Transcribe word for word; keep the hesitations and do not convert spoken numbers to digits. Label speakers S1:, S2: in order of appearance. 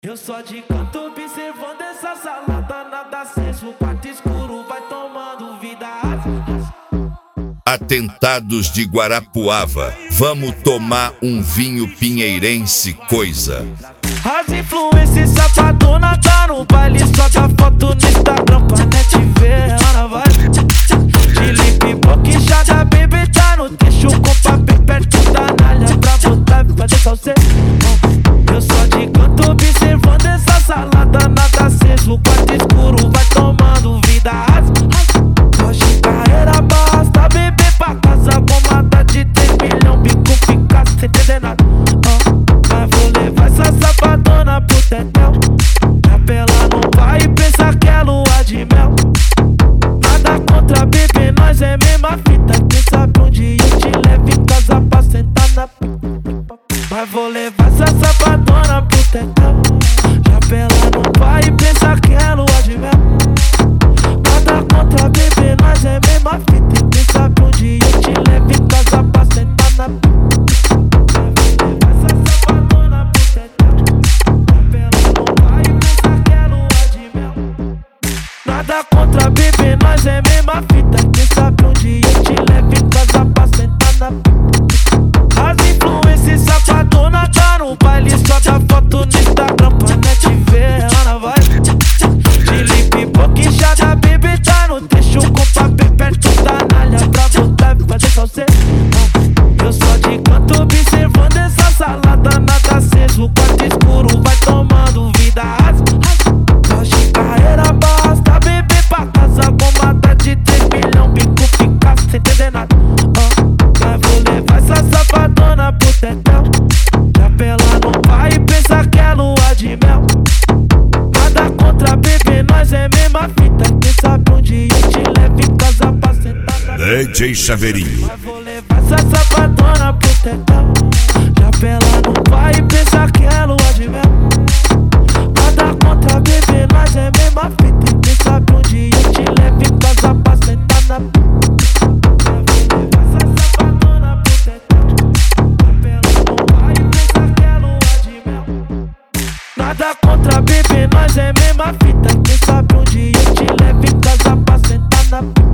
S1: Eu só de canto observando essa salada, nada aceso, o quarto escuro vai tomando vida.
S2: Atentados de Guarapuava, vamos tomar um vinho pinheirense, coisa.
S1: As influências safadona tá no baile, só dá foto no Instagram pra net ver, ela na vibe. De lip boca inchada, baby tá no texto com papel perto da nalha pra botar e fazer salseiro. Eu só de canto observando essa salada, nada aceso, o quarto escuro vai tomando vida. Hoje carreira basta, beber pra casa, bomada de três milhões, bico fica sem entender nada. Mas vou levar essa safadona pro tetel, pra ela não vai pensar que é lua de mel. Nada contra bebê, nós é mesma fita, quem sabe onde eu te levo em casa pra sentar na pipa. Mas vou levar essa safadona pro tetel, já pra ela não vai pensar que é lua de mel. Nada contra bebê, nós é mesma fita, quem sabe onde eu te levo em casa pra sentar na pipa. Nada contra bebê, nós é mesma fita, quem sabe onde eu te levo em casa pra sentar na pipa. As influências safadona tá no baile, só dá foto no Instagram pra net ver, ela na vibe. De lip boca inchada, baby tá no texto com papel perto da nalha pra botar e fazer salseiro. Eu só de canto observando essa salada, nada aceso, o quarto escuro vai tomando vida. Hoje carreira basta, beber pra casa, bomada de três milhões, bico fica sem entender nada. Mas vou levar essa safadona pro tetel, já pra ela não vai pensar que é lua de mel. Nada contra bebê, nós é mesma fita, quem sabe onde eu te levo em casa pra sentar na
S2: D J Chaveirinho.
S1: Mas vou levar essa safadona pro tetel, já pra ela não vai pensar que é lua de mel. Nada contra bebê, nós é mesma fita, quem sabe onde eu te levo em casa pra sentar na pipa. Nada contra bebê, nós é mesma fita, quem sabe onde eu te levo em casa pra sentar na pipa.